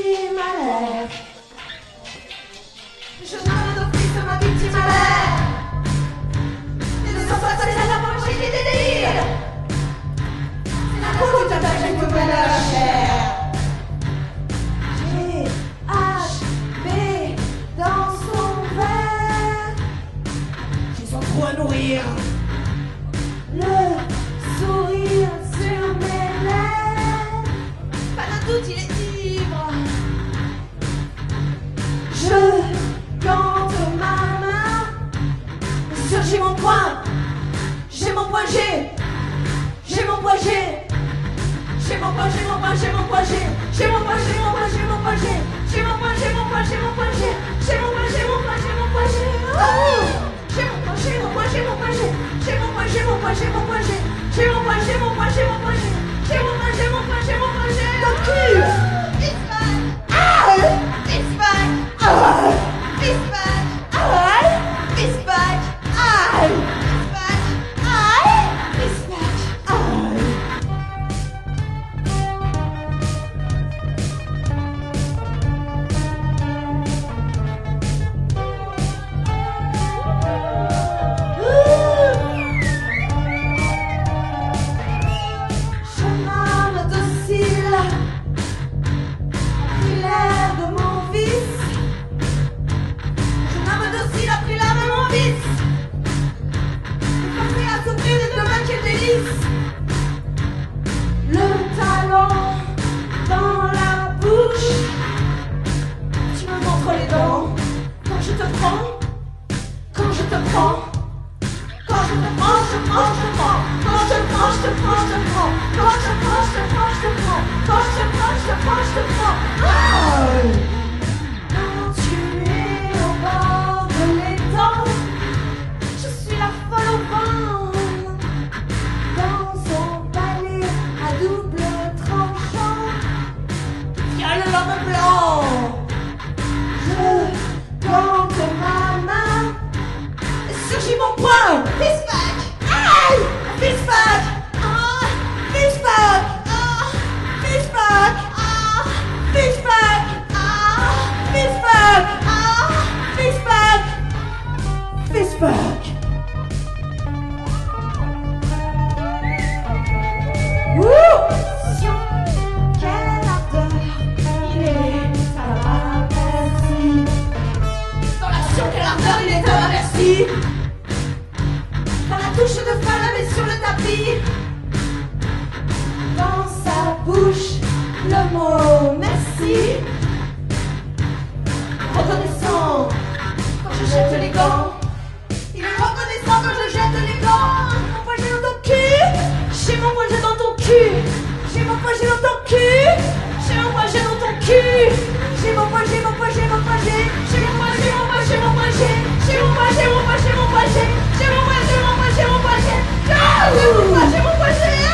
victime à l'air. Je nomme d'office ma victime à l'air. Et ne sois pas seule à la manger des délires. C'est la peau de ta chair que mène à la chair. G, H, B dans son verre. J'ai son trou à nourrir. Le sourire sur mes lèvres. Pas de doute, il est ivre. Je plante ma main. Surgit mon poing. J'ai mon poing G. J'ai mon poing G. J'ai mon poing, j'ai mon poing, j'ai mon poing G. J'ai mon poing, j'ai mon poing, j'ai mon poing G. J'ai mon poing, j'ai mon poing, j'ai mon poing G. J'ai mon poing, j'ai mon poing, j'ai mon poing G. J'ai mon poing, j'ai mon poing, j'ai mon poing G. J'ai mon poing, j'ai mon poing, j'ai mon poing G. J'ai mon poing, j'ai mon poing, j'ai mon poing G. J'ai mon poing, j'ai mon poing, j'ai mon poing G. Dans le cul. It's back. It's back. It's back. It's back. It's back. It's back. Je m'arme docile, pris l'air de mon vice. Je m'arme docile, a pris l'air de mon vice. Forcé à souffrir de demain quel délice. Le talon dans la bouche. Tu me montres les dents quand je te prends. Quand je te prends. Quand je te prends, je te prends, je te prends. Quand je te prends, je te prends, je te prends. Quand je te prends, je te prends, je te prends. Quand je te prends, je te prends, je te prends. Quand tu es au bord de l'étang, je suis la folle au vent. Dans son palais à double tranchant, il y a le lame blanc. Je plante ma main. Surgit mon poing. Fist back. Aïe. Fist back. Fist back. Fist back. Fist back. Fist back. Fist back. Fist back. Wouh. Quelle ardeur. Il est à la merci. Dans l'action, quelle ardeur, il est à la merci. Quand la touche de flamme est sur le tapis. Dans sa bouche, le mot merci. Reconnaissant quand je jette les gants. Il est reconnaissant quand je jette les gants. Mon poing j'ai dans ton cul. J'ai mon poing j'ai dans ton cul. J'ai mon poing j'ai dans ton cul. J'ai mon poing j'ai dans ton cul. J'ai mon poing j'ai mon poing j'ai mon poing j'ai. J'ai mon poing j'ai mon poing j'ai mon poing j'ai. J'ai mon poing j'ai mon poing j'ai mon poing j'ai. J'ai mon poing j'ai mon poing j'ai mon poing j'ai. J'ai mon poing j'ai mon poing j'ai.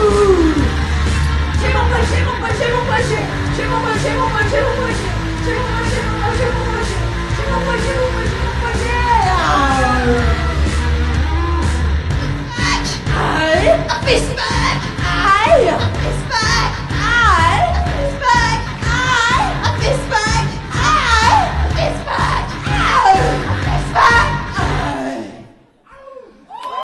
J'ai mon poing j'ai mon poing j'ai mon poing j'ai. J'ai mon poing j'ai mon poing j'ai mon poing j'ai. J'ai mon poing j'ai mon poing j'ai mon poing j'ai. J'ai mon poing j'ai mon poing j'ai mon poing j'ai. Fist back.